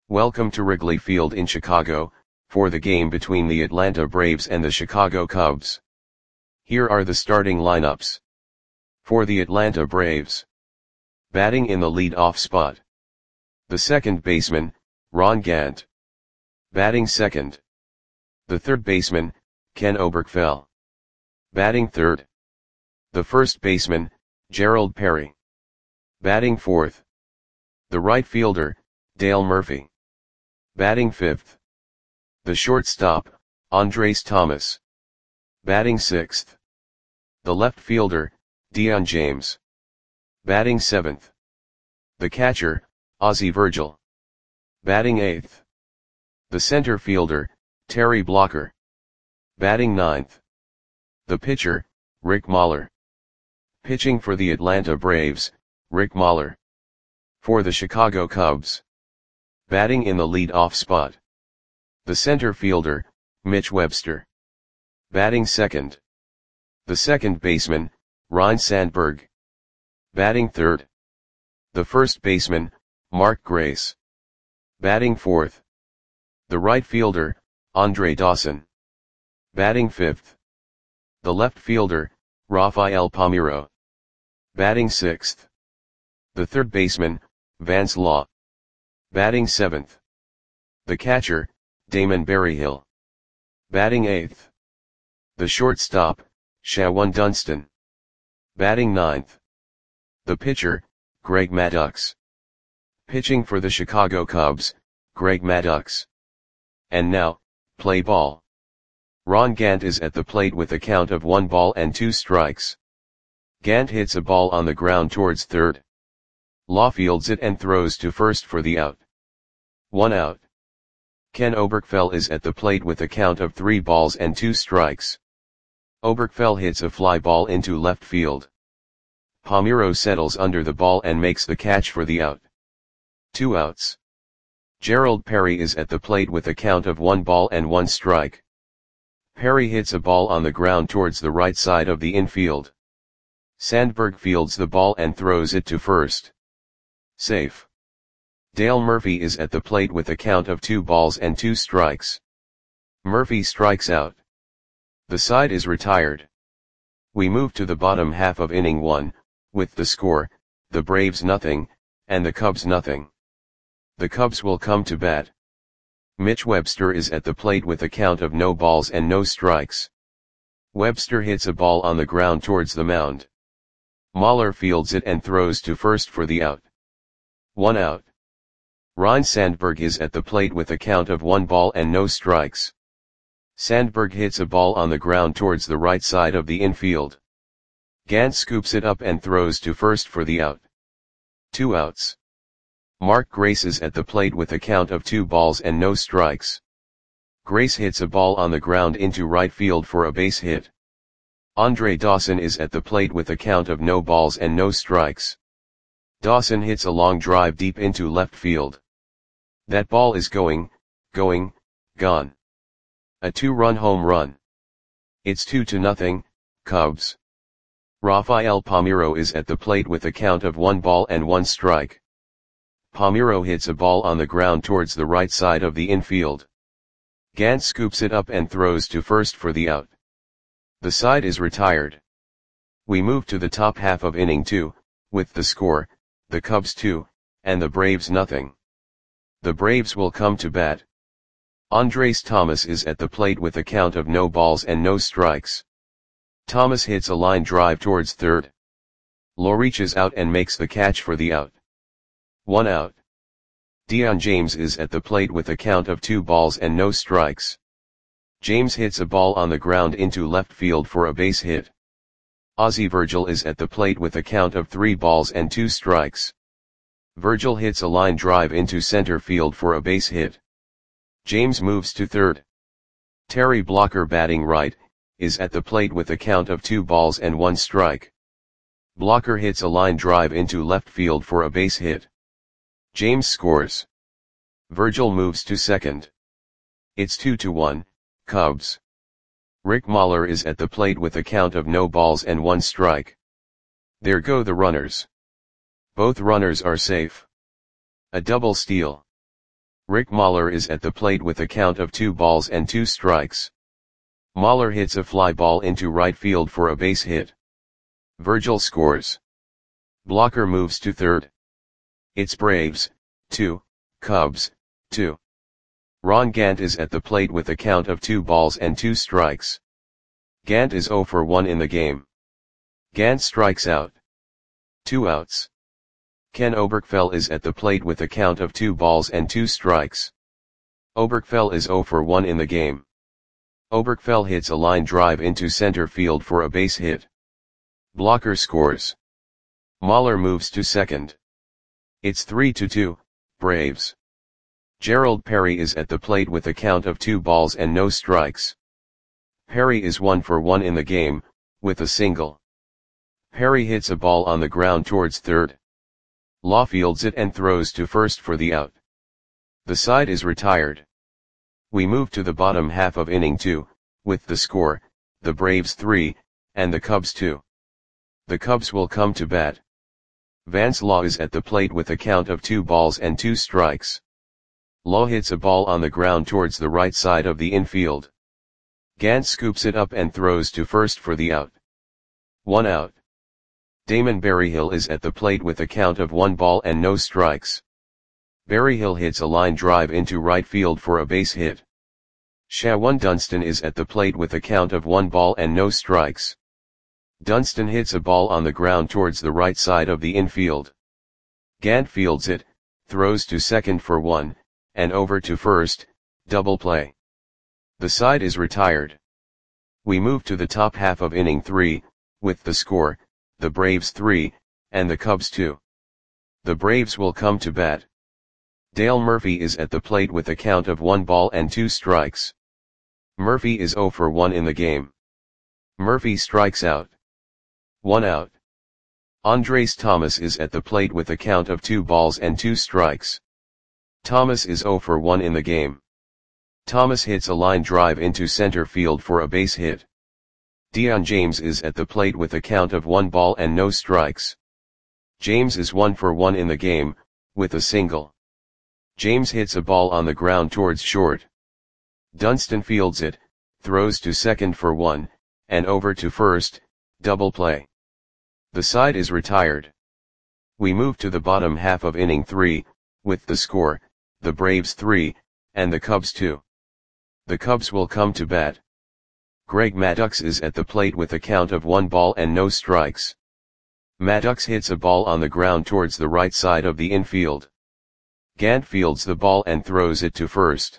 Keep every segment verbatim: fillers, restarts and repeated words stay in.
Welcome to Wrigley Field in Chicago, for the game between the Atlanta Braves and the Chicago Cubs. Here are the starting lineups. For the Atlanta Braves. Batting in the lead-off spot. The second baseman, Ron Gant. Batting second. The third baseman, Ken Oberkfell. Batting third. The first baseman, Gerald Perry. Batting fourth. The right fielder, Dale Murphy. Batting fifth. The shortstop, Andres Thomas. Batting sixth. The left fielder, Dion James. Batting seventh. The catcher, Ozzie Virgil. Batting eighth. The center fielder, Terry Blocker. Batting ninth. The pitcher, Rick Mahler. Pitching for the Atlanta Braves, Rick Mahler. For the Chicago Cubs. Batting in the lead-off spot. The center fielder, Mitch Webster. Batting second. The second baseman, Ryne Sandberg. Batting third. The first baseman, Mark Grace. Batting fourth. The right fielder, Andre Dawson. Batting fifth. The left fielder, Rafael Palmeiro. Batting sixth. The third baseman, Vance Law. Batting seventh. The catcher, Damon Berryhill. Batting eighth. The shortstop, Shawan Dunston. Batting ninth. The pitcher, Greg Maddux. Pitching for the Chicago Cubs, Greg Maddux. And now, play ball. Ron Gant is at the plate with a count of one ball and two strikes. Gant hits a ball on the ground towards third. Law fields it and throws to first for the out. One out. Ken Oberkfell is at the plate with a count of three balls and two strikes. Oberkfell hits a fly ball into left field. Palmeiro settles under the ball and makes the catch for the out. Two outs. Gerald Perry is at the plate with a count of one ball and one strike. Perry hits a ball on the ground towards the right side of the infield. Sandberg fields the ball and throws it to first. Safe. Dale Murphy is at the plate with a count of two balls and two strikes. Murphy strikes out. The side is retired. We move to the bottom half of inning one, with the score, the Braves nothing, and the Cubs nothing. The Cubs will come to bat. Mitch Webster is at the plate with a count of no balls and no strikes. Webster hits a ball on the ground towards the mound. Mahler fields it and throws to first for the out. One out. Ryne Sandberg is at the plate with a count of one ball and no strikes. Sandberg hits a ball on the ground towards the right side of the infield. Gant scoops it up and throws to first for the out. Two outs. Mark Grace is at the plate with a count of two balls and no strikes. Grace hits a ball on the ground into right field for a base hit. Andre Dawson is at the plate with a count of no balls and no strikes. Dawson hits a long drive deep into left field. That ball is going, going, gone. A two-run home run. It's two to nothing, Cubs. Rafael Palmeiro is at the plate with a count of one ball and one strike. Palmeiro hits a ball on the ground towards the right side of the infield. Gant scoops it up and throws to first for the out. The side is retired. We move to the top half of inning two, with the score, the Cubs two, and the Braves nothing. The Braves will come to bat. Andres Thomas is at the plate with a count of no balls and no strikes. Thomas hits a line drive towards third. Law reaches out and makes the catch for the out. One out. Dion James is at the plate with a count of two balls and no strikes. James hits a ball on the ground into left field for a base hit. Ozzie Virgil is at the plate with a count of three balls and two strikes. Virgil hits a line drive into center field for a base hit. James moves to third. Terry Blocker, batting right, is at the plate with a count of two balls and one strike. Blocker hits a line drive into left field for a base hit. James scores. Virgil moves to second. It's two to one, Cubs. Rick Mahler is at the plate with a count of no balls and one strike. There go the runners. Both runners are safe. A double steal. Rick Mahler is at the plate with a count of two balls and two strikes. Mahler hits a fly ball into right field for a base hit. Virgil scores. Blocker moves to third. It's Braves, two, Cubs, two. Ron Gant is at the plate with a count of two balls and two strikes. Gant is zero for one in the game. Gant strikes out. Two outs. Ken Oberkfell is at the plate with a count of two balls and two strikes. Oberkfell is zero for one in the game. Oberkfell hits a line drive into center field for a base hit. Blocker scores. Mahler moves to second. It's three to two, Braves. Gerald Perry is at the plate with a count of two balls and no strikes. Perry is one for one in the game, with a single. Perry hits a ball on the ground towards third. Law fields it and throws to first for the out. The side is retired. We move to the bottom half of inning two, with the score, the Braves three, and the Cubs two. The Cubs will come to bat. Vance Law is at the plate with a count of two balls and two strikes. Law hits a ball on the ground towards the right side of the infield. Gant scoops it up and throws to first for the out. One out. Damon Berryhill is at the plate with a count of one ball and no strikes. Berryhill hits a line drive into right field for a base hit. Shawan Dunston is at the plate with a count of one ball and no strikes. Dunston hits a ball on the ground towards the right side of the infield. Gant fields it, throws to second for one, and over to first, double play. The side is retired. We move to the top half of inning three, with the score, the Braves three, and the Cubs two. The Braves will come to bat. Dale Murphy is at the plate with a count of one ball and two strikes. Murphy is zero for one in the game. Murphy strikes out. One out. Andres Thomas is at the plate with a count of two balls and two strikes. Thomas is zero for one in the game. Thomas hits a line drive into center field for a base hit. Dion James is at the plate with a count of one ball and no strikes. James is one for one in the game, with a single. James hits a ball on the ground towards short. Dunston fields it, throws to second for one, and over to first, double play. The side is retired. We move to the bottom half of inning three, with the score, the Braves three, and the Cubs two. The Cubs will come to bat. Greg Maddux is at the plate with a count of one ball and no strikes. Maddux hits a ball on the ground towards the right side of the infield. Gant fields the ball and throws it to first.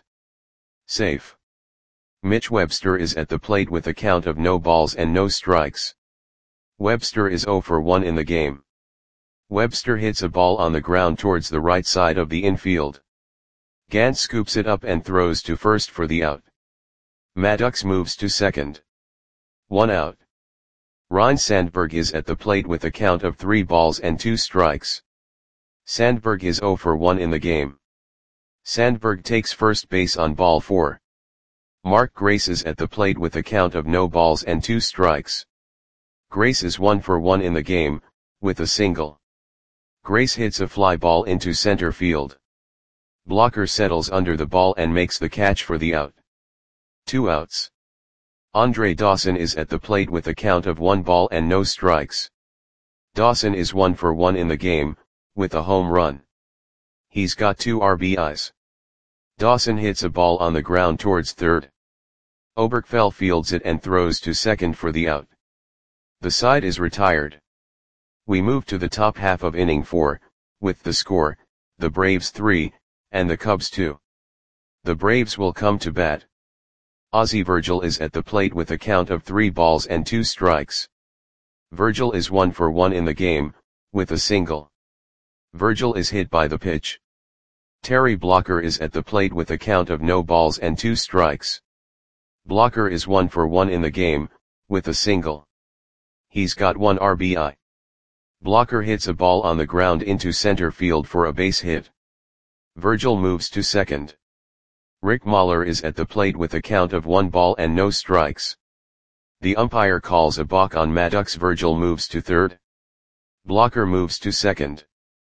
Safe. Mitch Webster is at the plate with a count of no balls and no strikes. Webster is zero for one in the game. Webster hits a ball on the ground towards the right side of the infield. Gant scoops it up and throws to first for the out. Maddux moves to second. One out. Ryne Sandberg is at the plate with a count of three balls and two strikes. Sandberg is zero for one in the game. Sandberg takes first base on ball four. Mark Grace is at the plate with a count of no balls and two strikes. Grace is one for one in the game, with a single. Grace hits a fly ball into center field. Blocker settles under the ball and makes the catch for the out. Two outs. Andre Dawson is at the plate with a count of one ball and no strikes. Dawson is one for one in the game, with a home run. He's got two R B Is. Dawson hits a ball on the ground towards third. Oberkfell fields it and throws to second for the out. The side is retired. We move to the top half of inning four, with the score, the Braves three, and the Cubs two. The Braves will come to bat. Ozzie Virgil is at the plate with a count of three balls and two strikes. Virgil is one for one in the game, with a single. Virgil is hit by the pitch. Terry Blocker is at the plate with a count of no balls and two strikes. Blocker is one for one in the game, with a single. He's got one R B I. Blocker hits a ball on the ground into center field for a base hit. Virgil moves to second. Rick Mahler is at the plate with a count of one ball and no strikes. The umpire calls a balk on Maddux. Virgil moves to third. Blocker moves to second.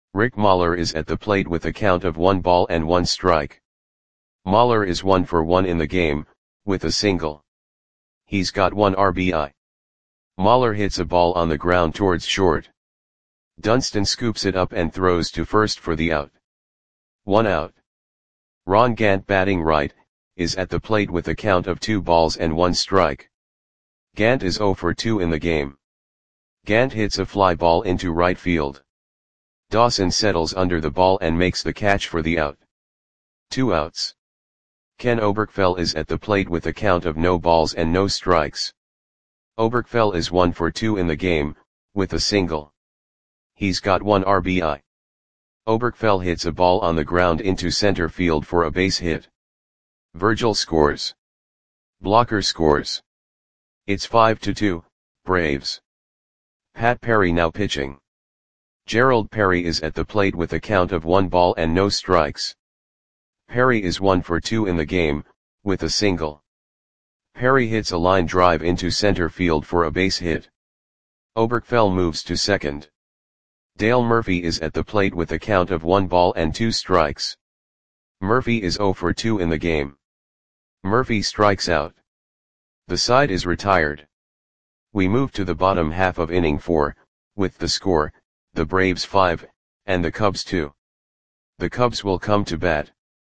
Rick Mahler is at the plate with a count of one ball and one strike. Mahler is one for one in the game, with a single. He's got one R B I. Mahler hits a ball on the ground towards short. Dunston scoops it up and throws to first for the out. One out. Ron Gant, batting right, is at the plate with a count of two balls and one strike. Gant is zero for two in the game. Gant hits a fly ball into right field. Dawson settles under the ball and makes the catch for the out. Two outs. Ken Oberkfell is at the plate with a count of no balls and no strikes. Oberkfell is one for two in the game, with a single. He's got one R B I. Oberkfell hits a ball on the ground into center field for a base hit. Virgil scores. Blocker scores. It's five to two, Braves. Pat Perry now pitching. Gerald Perry is at the plate with a count of one ball and no strikes. Perry is one for two in the game, with a single. Perry hits a line drive into center field for a base hit. Oberkfell moves to second. Dale Murphy is at the plate with a count of one ball and two strikes. Murphy is zero for two in the game. Murphy strikes out. The side is retired. We move to the bottom half of inning four, with the score, the Braves five, and the Cubs two. The Cubs will come to bat.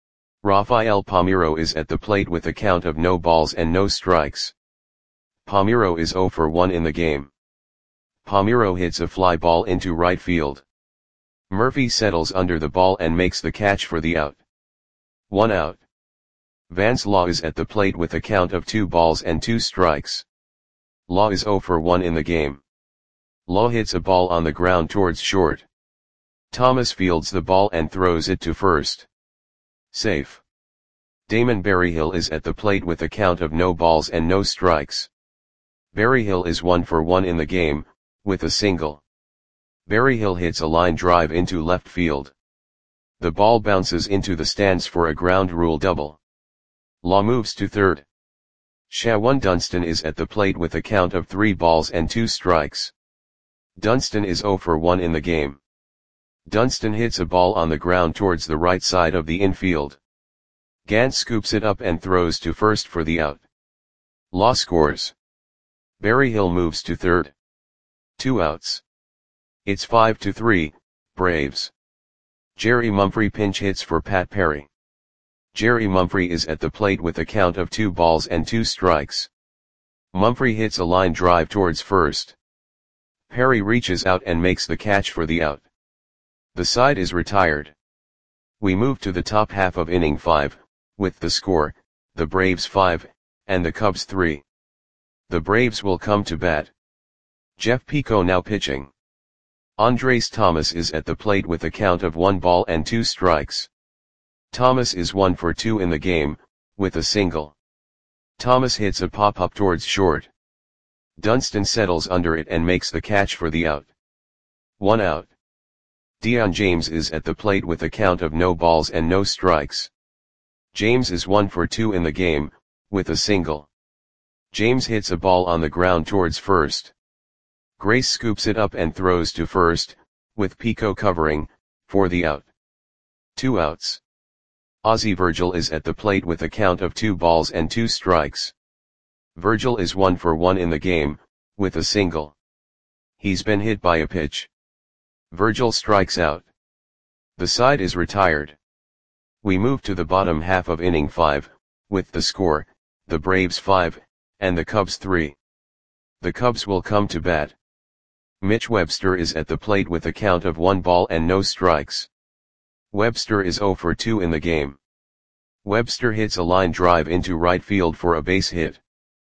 Rafael Palmeiro is at the plate with a count of no balls and no strikes. Palmeiro is zero for one in the game. Palmeiro hits a fly ball into right field. Murphy settles under the ball and makes the catch for the out. One out. Vance Law is at the plate with a count of two balls and two strikes. Law is zero for one in the game. Law hits a ball on the ground towards short. Thomas fields the ball and throws it to first. Safe. Damon Berryhill is at the plate with a count of no balls and no strikes. Berryhill is one for one in the game, with a single. Berryhill hits a line drive into left field. The ball bounces into the stands for a ground rule double. Law moves to third. Shawan Dunston is at the plate with a count of three balls and two strikes. Dunston is zero for one in the game. Dunston hits a ball on the ground towards the right side of the infield. Gant scoops it up and throws to first for the out. Law scores. Berryhill moves to third. Two outs. It's five to three, Braves. Jerry Mumphrey pinch hits for Pat Perry. Jerry Mumphrey is at the plate with a count of two balls and two strikes. Mumphrey hits a line drive towards first. Perry reaches out and makes the catch for the out. The side is retired. We move to the top half of inning five, with the score, the Braves five, and the Cubs three. The Braves will come to bat. Jeff Pico now pitching. Andres Thomas is at the plate with a count of one ball and two strikes. Thomas is one for two in the game, with a single. Thomas hits a pop-up towards short. Dunston settles under it and makes the catch for the out. One out. Dion James is at the plate with a count of no balls and no strikes. James is one for two in the game, with a single. James hits a ball on the ground towards first. Grace scoops it up and throws to first, with Pico covering, for the out. Two outs. Ozzie Virgil is at the plate with a count of two balls and two strikes. Virgil is one for one in the game, with a single. He's been hit by a pitch. Virgil strikes out. The side is retired. We move to the bottom half of inning five, with the score, the Braves five, and the Cubs three. The Cubs will come to bat. Mitch Webster is at the plate with a count of one ball and no strikes. Webster is zero for two in the game. Webster hits a line drive into right field for a base hit.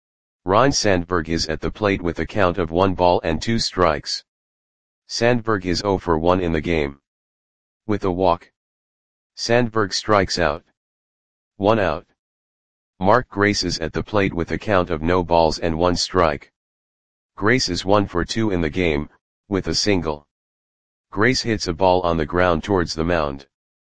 Ryne Sandberg is at the plate with a count of one ball and two strikes. Sandberg is zero for one in the game. With a walk. Sandberg strikes out. One out. Mark Grace is at the plate with a count of no balls and one strike. Grace is one for two in the game, with a single. Grace hits a ball on the ground towards the mound.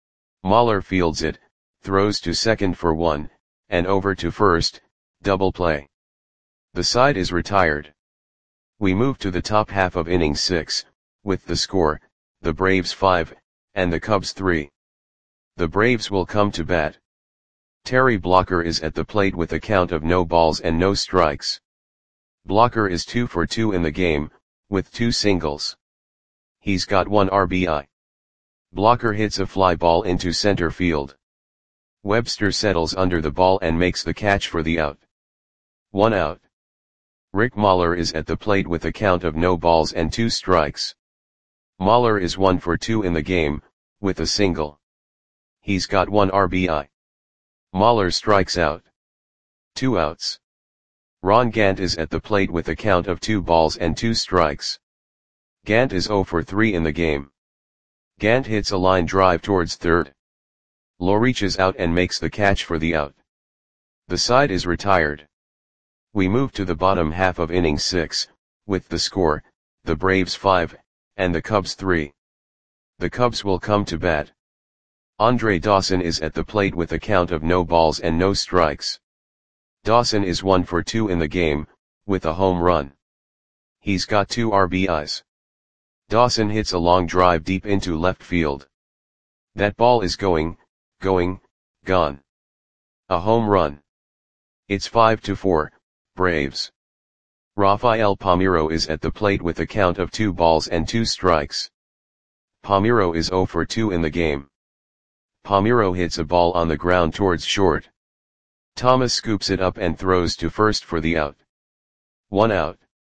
Mahler fields it, throws to second for one, and over to first, double play. The side is retired. We move to the top half of inning six, with the score, the Braves five, and the Cubs three. The Braves will come to bat. Terry Blocker is at the plate with a count of no balls and no strikes. Blocker is two for two in the game, with two singles. He's got one R B I. Blocker hits a fly ball into center field. Webster settles under the ball and makes the catch for the out. One out. Rick Mahler is at the plate with a count of no balls and two strikes. Mahler is one for two in the game, with a single. He's got one R B I. Mahler strikes out. Two outs. Ron Gant is at the plate with a count of two balls and two strikes. Gant is zero for three in the game. Gant hits a line drive towards third. Lowe reaches out and makes the catch for the out. The side is retired. We move to the bottom half of inning six, with the score, the Braves five, and the Cubs three. The Cubs will come to bat. Andre Dawson is at the plate with a count of no balls and no strikes. Dawson is one for two in the game, with a home run. He's got two R B Is. Dawson hits a long drive deep into left field. That ball is going, going, gone. A home run. It's five to four, Braves. Rafael Palmeiro is at the plate with a count of two balls and two strikes. Palmeiro is zero for two in the game. Palmeiro hits a ball on the ground towards short. Thomas scoops it up and throws to first for the out. One out.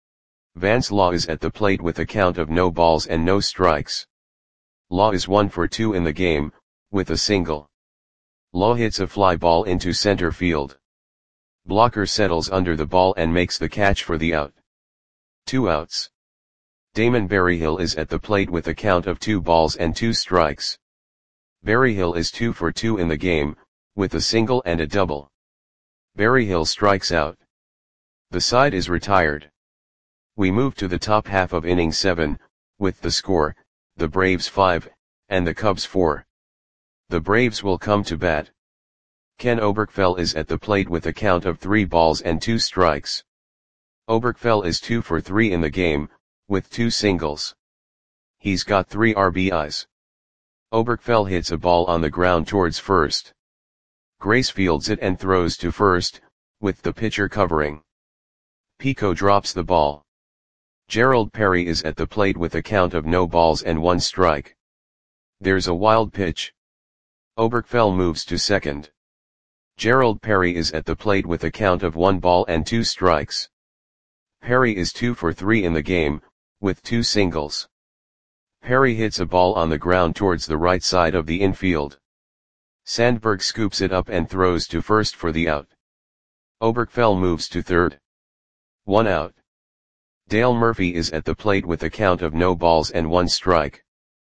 Vance Law is at the plate with a count of no balls and no strikes. Law is one for two in the game, with a single. Law hits a fly ball into center field. Blocker settles under the ball and makes the catch for the out. Two outs. Damon Berryhill is at the plate with a count of two balls and two strikes. Berryhill is two for two in the game, with a single and a double. Berryhill strikes out. The side is retired. We move to the top half of inning seven, with the score, the Braves five, and the Cubs four. The Braves will come to bat. Ken Oberkfell is at the plate with a count of three balls and two strikes. Oberkfell is two for three in the game, with two singles. He's got three R B Is. Oberkfell hits a ball on the ground towards first. Grace fields it and throws to first, with the pitcher covering. Pico drops the ball. Gerald Perry is at the plate with a count of no balls and one strike. There's a wild pitch. Oberkfell moves to second. Gerald Perry is at the plate with a count of one ball and two strikes. Perry is two for three in the game, with two singles. Perry hits a ball on the ground towards the right side of the infield. Sandberg scoops it up and throws to first for the out. Oberkfell moves to third. One out. Dale Murphy is at the plate with a count of no balls and one strike.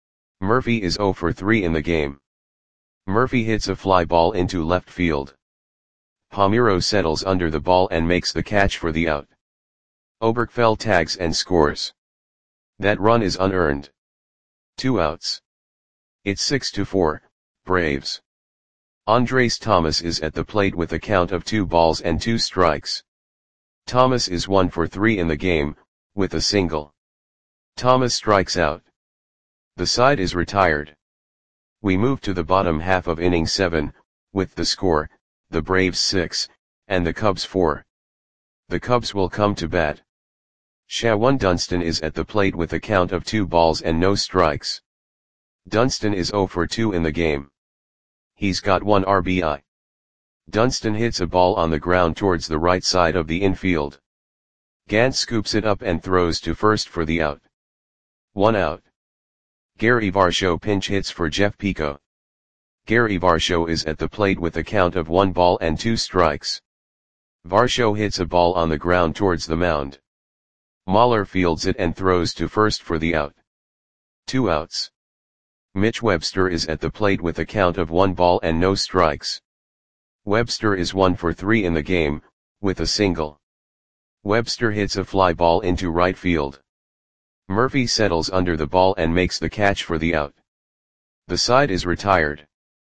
Murphy is zero for three in the game. Murphy hits a fly ball into left field. Palmeiro settles under the ball and makes the catch for the out. Oberkfell tags and scores. That run is unearned. Two outs. It's six to four, Braves. Andres Thomas is at the plate with a count of two balls and two strikes. Thomas is one for three in the game, with a single. Thomas strikes out. The side is retired. We move to the bottom half of inning seven, with the score, the Braves six, and the Cubs four. The Cubs will come to bat. Shawan Dunston is at the plate with a count of two balls and no strikes. Dunston is zero for two in the game. He's got one R B I. Dunston hits a ball on the ground towards the right side of the infield. Gant scoops it up and throws to first for the out. One out. Gary Varsho pinch hits for Jeff Pico. Gary Varsho is at the plate with a count of one ball and two strikes. Varsho hits a ball on the ground towards the mound. Mahler fields it and throws to first for the out. Two outs. Mitch Webster is at the plate with a count of one ball and no strikes. Webster is one for three in the game, with a single. Webster hits a fly ball into right field. Murphy settles under the ball and makes the catch for the out. The side is retired.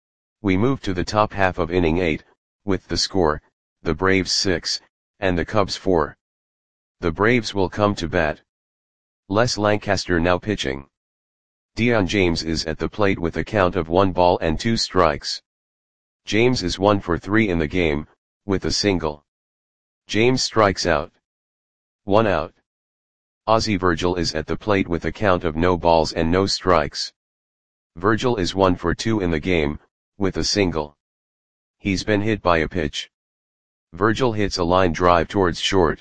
We move to the top half of inning eight, with the score, the Braves six, and the Cubs four. The Braves will come to bat. Les Lancaster now pitching. Dion James is at the plate with a count of one ball and two strikes. James is one for three in the game, with a single. James strikes out. One out. Ozzie Virgil is at the plate with a count of no balls and no strikes. Virgil is one for two in the game, with a single. He's been hit by a pitch. Virgil hits a line drive towards short.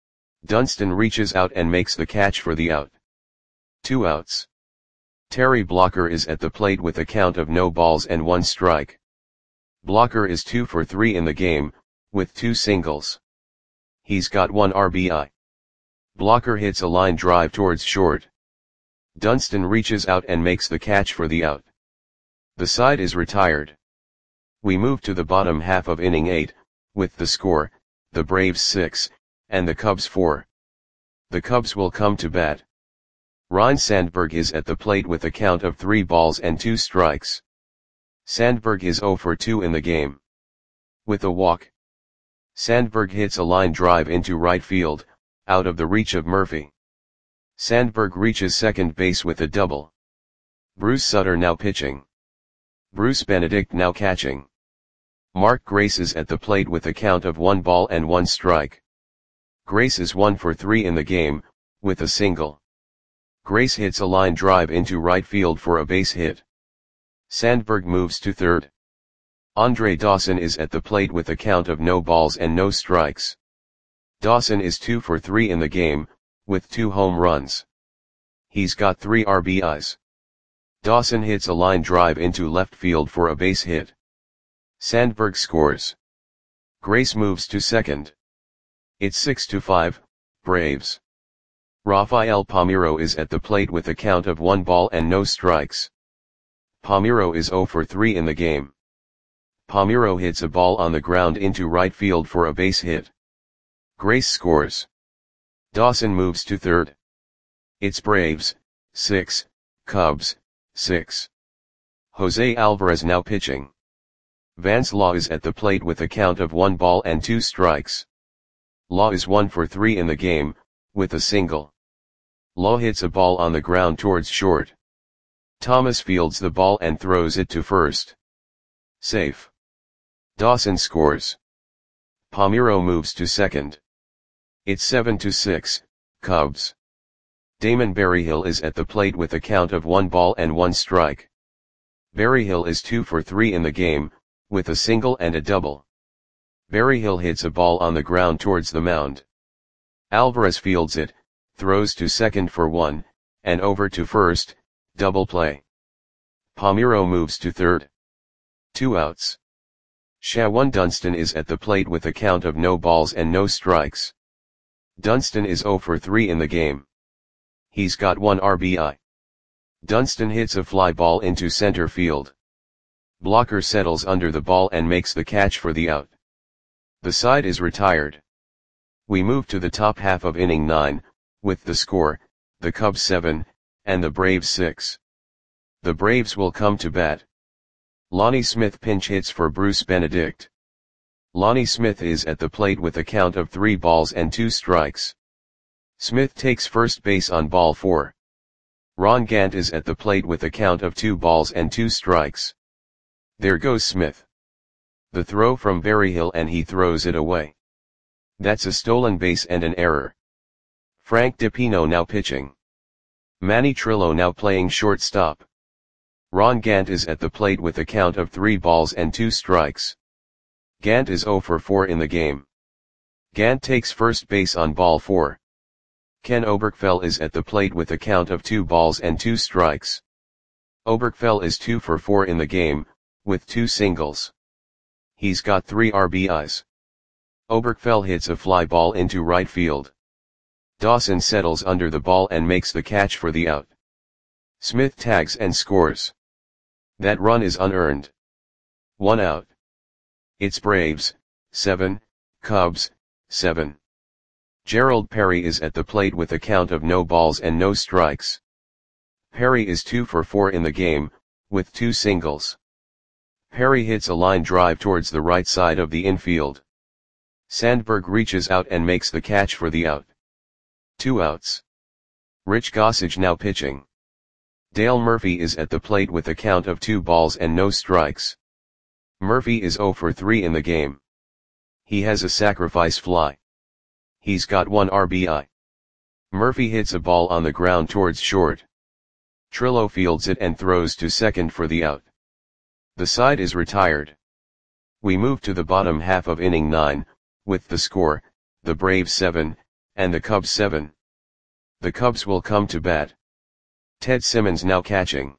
Dunston reaches out and makes the catch for the out. Two outs. Terry Blocker is at the plate with a count of no balls and one strike. Blocker is two for three in the game, with two singles. He's got one R B I. Blocker hits a line drive towards short. Dunston reaches out and makes the catch for the out. The side is retired. We move to the bottom half of inning eight, with the score, the Braves six, and the Cubs four. The Cubs will come to bat. Ryne Sandberg is at the plate with a count of three balls and two strikes. Sandberg is zero for two in the game. With a walk. Sandberg hits a line drive into right field, out of the reach of Murphy. Sandberg reaches second base with a double. Bruce Sutter now pitching. Bruce Benedict now catching. Mark Grace is at the plate with a count of one ball and one strike. Grace is one for three in the game, with a single. Grace hits a line drive into right field for a base hit. Sandberg moves to third. Andre Dawson is at the plate with a count of no balls and no strikes. Dawson is two for three in the game, with two home runs. He's got three R B Is. Dawson hits a line drive into left field for a base hit. Sandberg scores. Grace moves to second. It's six to five, Braves. Rafael Palmeiro is at the plate with a count of one ball and no strikes. Palmeiro is zero for three in the game. Palmeiro hits a ball on the ground into right field for a base hit. Grace scores. Dawson moves to third. It's Braves, six, Cubs, six. Jose Alvarez now pitching. Vance Law is at the plate with a count of one ball and two strikes. Law is one for three in the game, with a single. Law hits a ball on the ground towards short. Thomas fields the ball and throws it to first. Safe. Dawson scores. Palmeiro moves to second. It's seven to six, Cubs. Damon Berryhill is at the plate with a count of one ball and one strike. Berryhill is two for three in the game, with a single and a double. Berryhill hits a ball on the ground towards the mound. Alvarez fields it, throws to second for one, and over to first, double play. Palmeiro moves to third. Two outs. Shawan Dunston is at the plate with a count of no balls and no strikes. Dunston is zero for three in the game. He's got one R B I. Dunston hits a fly ball into center field. Blocker settles under the ball and makes the catch for the out. The side is retired. We move to the top half of inning nine, with the score, the Cubs seven, and the Braves six. The Braves will come to bat. Lonnie Smith pinch hits for Bruce Benedict. Lonnie Smith is at the plate with a count of three balls and two strikes. Smith takes first base on ball four. Ron Gant is at the plate with a count of two balls and two strikes. There goes Smith. The throw from Berryhill and he throws it away. That's a stolen base and an error. Frank DiPino now pitching. Manny Trillo now playing shortstop. Ron Gant is at the plate with a count of three balls and two strikes. Gant is zero for four in the game. Gant takes first base on ball four. Ken Oberkfell is at the plate with a count of two balls and two strikes. Oberkfell is two for four in the game, with two singles. He's got three R B Is. Oberkfell hits a fly ball into right field. Dawson settles under the ball and makes the catch for the out. Smith tags and scores. That run is unearned. One out. It's Braves, seven, Cubs, seven. Gerald Perry is at the plate with a count of no balls and no strikes. Perry is two for four in the game, with two singles. Perry hits a line drive towards the right side of the infield. Sandberg reaches out and makes the catch for the out. Two outs. Rich Gossage now pitching. Dale Murphy is at the plate with a count of two balls and no strikes. Murphy is zero for three in the game. He has a sacrifice fly. He's got one R B I. Murphy hits a ball on the ground towards short. Trillo fields it and throws to second for the out. The side is retired. We move to the bottom half of inning nine, with the score, the Braves seven, and the Cubs seven. The Cubs will come to bat. Ted Simmons now catching.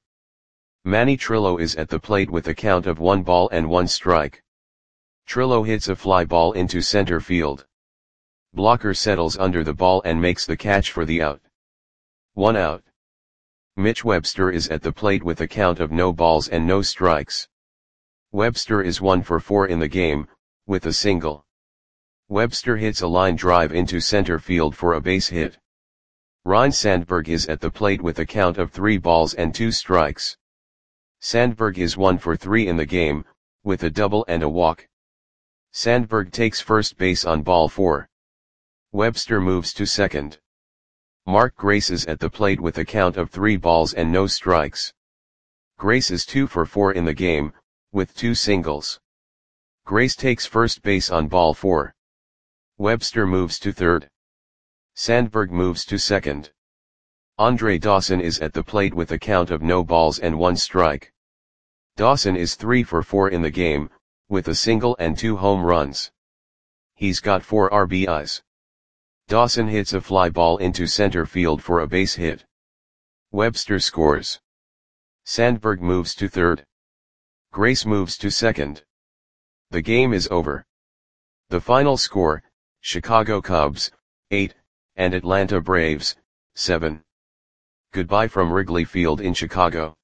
Manny Trillo is at the plate with a count of one ball and one strike. Trillo hits a fly ball into center field. Blocker settles under the ball and makes the catch for the out. One out. Mitch Webster is at the plate with a count of no balls and no strikes. Webster is one for four in the game, with a single. Webster hits a line drive into center field for a base hit. Ryne Sandberg is at the plate with a count of three balls and two strikes. Sandberg is one for three in the game, with a double and a walk. Sandberg takes first base on ball four. Webster moves to second. Mark Grace is at the plate with a count of three balls and no strikes. Grace is two for four in the game, with two singles. Grace takes first base on ball four. Webster moves to third. Sandberg moves to second. Andre Dawson is at the plate with a count of no balls and one strike. Dawson is three for four in the game, with a single and two home runs. He's got four R B Is. Dawson hits a fly ball into center field for a base hit. Webster scores. Sandberg moves to third. Grace moves to second. The game is over. The final score, Chicago Cubs, eight, and Atlanta Braves, seven. Goodbye from Wrigley Field in Chicago.